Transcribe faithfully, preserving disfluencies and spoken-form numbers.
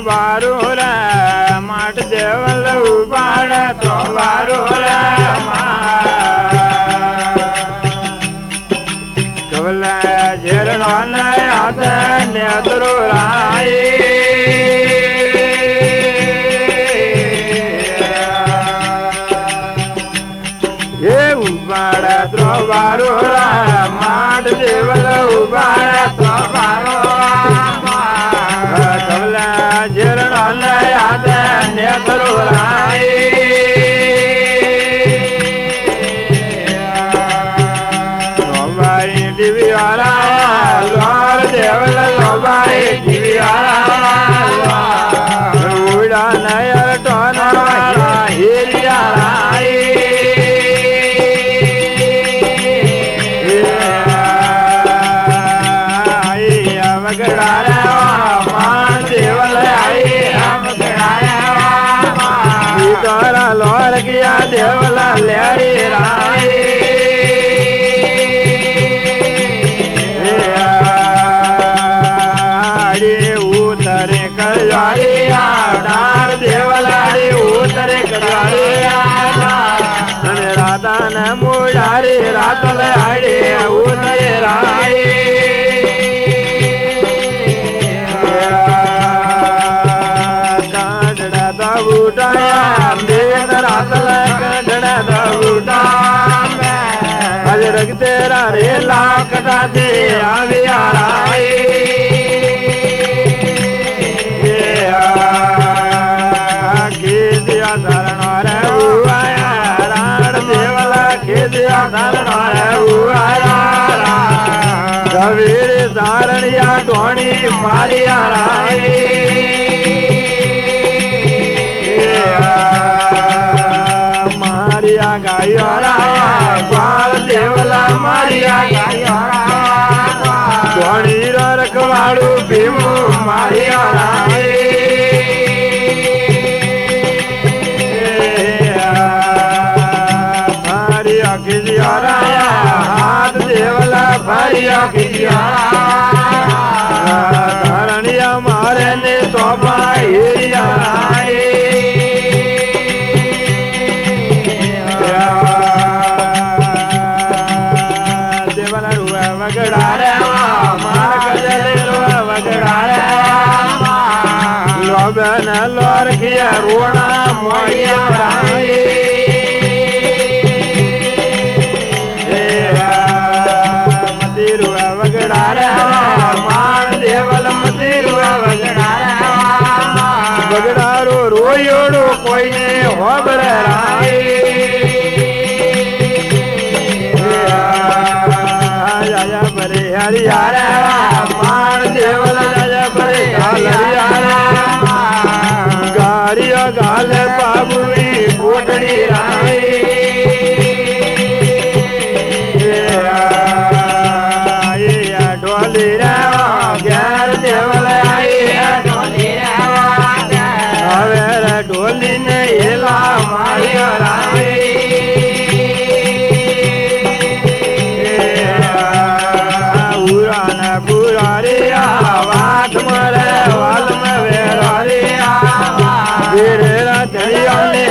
बारू रे माट देवल उबाड़ तो बारू रे कवल झेर नौन याद नेत्रु राई ये उबाड़ तो बारू रे माट देवल उबाड़ तो बारू झरण याद नेत्रु राई लोबाई दिव्यारा लोर देवल लोबाई दिव्यारा उड़ा नयर टोना हिरिया राई मगड़ा मान देवल तारा लोर किया देवला लेरी राई उतरे करिया डार देवला उतरे करिया राधा न मुरारी रात लाड़ी उतरे राई अज रख तेरा रे लाकटा दे आविया राई खीदिया धरण रे उआया राण देवला खीदिया धरण रे उआया कबीर धारणिया ढोणी मारिया राई मारिया गायोरा ग्वाल देवला मारिया गायोरा ढोणी रखवाड़ू भीमू मारिया राई भारिया खिजियारा हाथ देवला भारिया खिजियारा धरणिया मारे ने तोबा हिरिया राई लोबन लोर किया रोना मोया राई मतिरुआ वगड़ा रे मान देवल मतिरुआ वगड़ा रे वगड़ा रो रोयोड़ो कोई ने होबर राई आया बरे हरियारा मान देवल आया बरे हरियारा गाड़िया गाल बाबुई कोटड़ी राई ढोली रावा ग्यार देवल आई ढोली रावा हवेर ढोली ने हिला मारिया राई बुरारिया वाट मरे वाल में वेरारिया वीरेरा चढ़िया ने